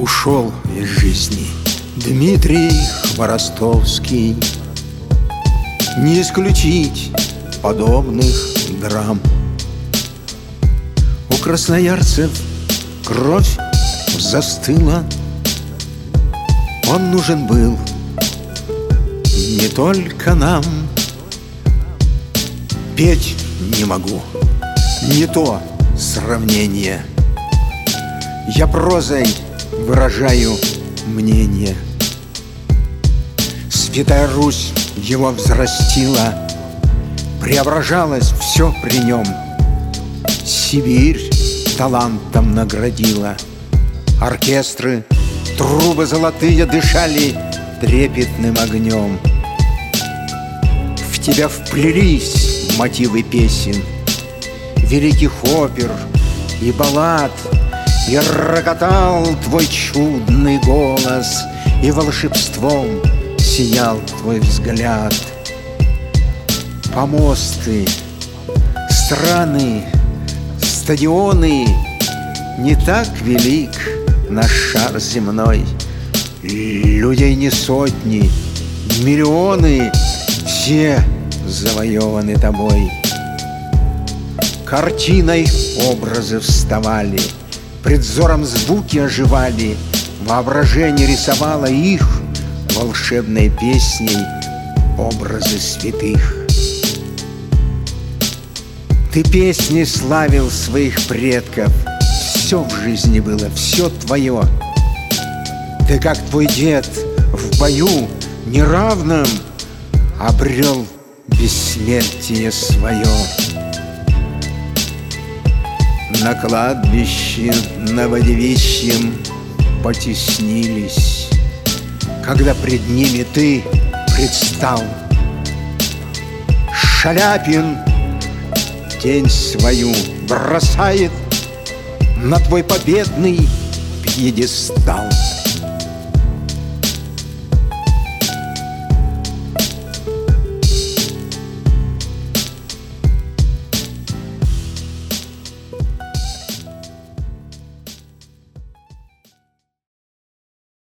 ушел из жизни Дмитрий Хворостовский. Не исключить подобных драм. У красноярцев кровь застыла. Он нужен был не только нам. Петь не могу, не то сравнение. Я прозой выражаю мнение. Святая Русь его взрастила, преображалось все при нем. Сибирь талантом наградила. Оркестры, трубы золотые дышали трепетным огнем. В тебя вплелись мотивы песен, великих опер и баллад, и рокотал твой чудный голос, и волшебством сиял твой взгляд. Помосты, страны, стадионы, не так велик наш шар земной. Людей не сотни, миллионы, все завоеваны тобой. Картиной образы вставали, пред взором звуки оживали, воображение рисовало их волшебной песней образы святых. Ты песней славил своих предков, все в жизни было, все твое. Ты, как твой дед, в бою неравном обрел бессмертие свое. На кладбище новодевичьем потеснились, когда пред ними ты предстал. Шаляпин тень свою бросает на твой победный пьедестал.